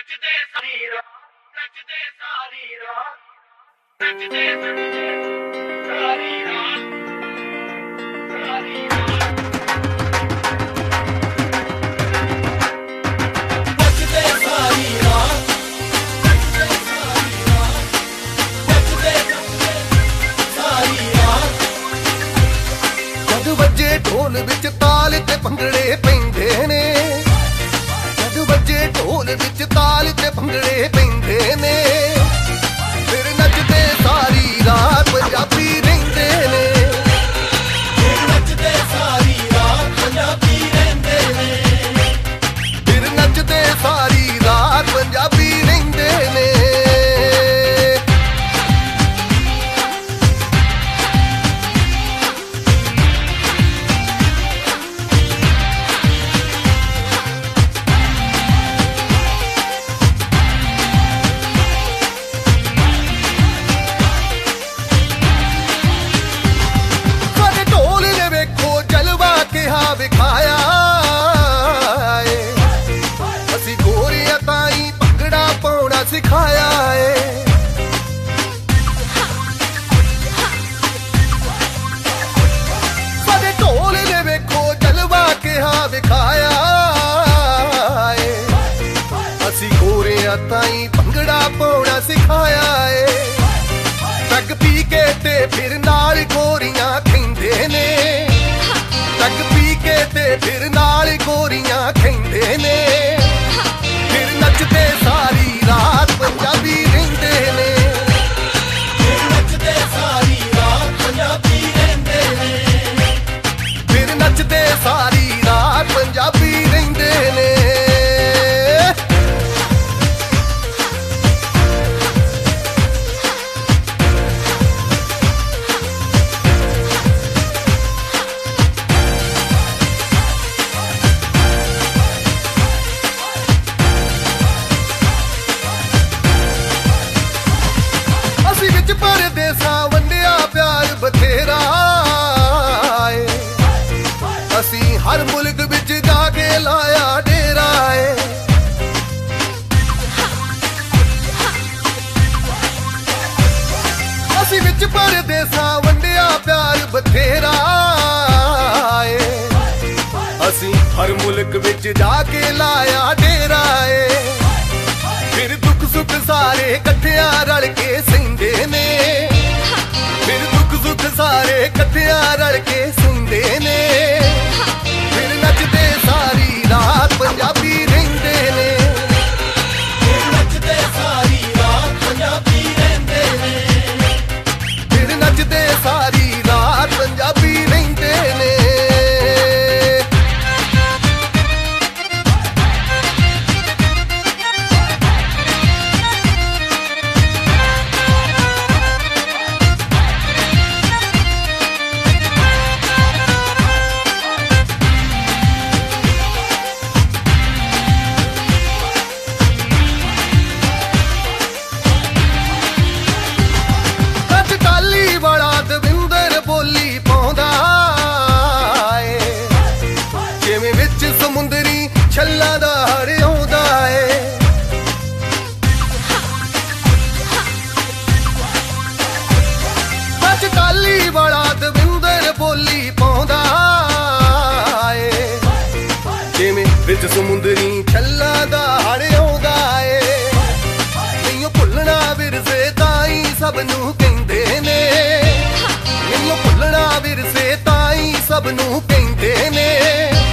नचदे सारी रात नचदे सारी रात नचदे नचदे सारी रात सारी रात नचदे सारी रात नचदे सारी रात नचदे नचदे सारी रात जद वजे ढोल विच ताल ते भंगड़े पैंदे ने वजे ढोल विच ताल ते भंगड़े पैंदे ने फिर नचदे सारी रात पंजाबी रहिंदे ने फिर नचदे सारी रात पंजाबी रहिंदे ने फिर नचदे सारी रात पंजाबी रहिंदे ने विखाया असी गोरिया ताई भंगड़ा पाउणा सिखाया है साडे ढोल ने वेखो जलवा किहा विखाया असी गोरिया ताई भंगड़ा पाउणा सिखाया है टग पी के ते फिर नाल गोरियां खैंदे ने टग पी के ते फिर नाल गोरियां खैंदे ने फिर नचदे सारी रात पंजाबी रहिंदे ने फिर नचदे सारी रात पंजाबी रहिंदे ने फिर नचदे सारी रात पंजाबी रहिंदे ने परदेसा वंडिया प्यार बथेरा असी हर मुल्क विच जाके लाया डेरा है असी विच परदेसा वंडिया प्यार बथेरा असी हर मुल्क विच जाके लाया डेरा है फिर दुख सुख सारे कट्ठिया रल के सहिंदे ने फिर दुख सुख सारे कट्ठिया रल के सहिंदे ने फिर नचदे सारी रात पंजाबी रहिंदे ने फिर नचदे सारी रात पंजाबी रहिंदे ने फिर नचदे सारी रात पंजाबी रहिंदे ने समुंदरी छल्ला दा हरियाउंदा है सच काली वाला दविंदर बोली पाउंदा है जिवें विच समुंदरी छल्ला दा हरियाउंदा है नहीं भुलना विरसे ताई सब नूं कहंदे ने नहीं भुलना विरसे ताई सब नूं कहंदे ने